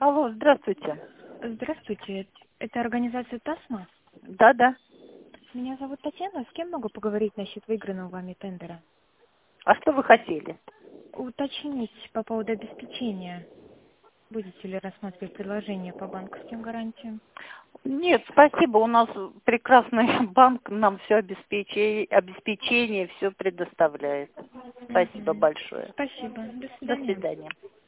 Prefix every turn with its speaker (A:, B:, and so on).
A: Алло, здравствуйте.
B: Здравствуйте, это организация ТАСМА.
A: Да-да.
B: Меня зовут Татьяна. С кем могу поговорить насчет выигранного вами тендера?
A: А что вы хотели?
B: Уточнить по поводу обеспечения. Будете ли рассматривать предложение по банковским гарантиям?
A: Нет, спасибо, у нас прекрасный банк, нам все обеспечение все предоставляет. Спасибо
B: Мгм.
A: большое.
B: Спасибо. До
A: До
B: свидания.
A: свидания.